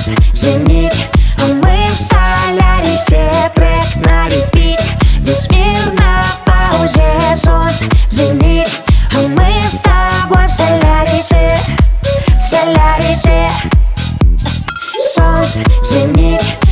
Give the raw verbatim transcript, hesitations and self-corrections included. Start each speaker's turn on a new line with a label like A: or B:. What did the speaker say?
A: Солнце в зените, а мы в Солярисе. Проект на репите, весь мир на паузе. Солнце в зените, а мы с тобой в Солярисе. В Солярисе. Солнце в зените,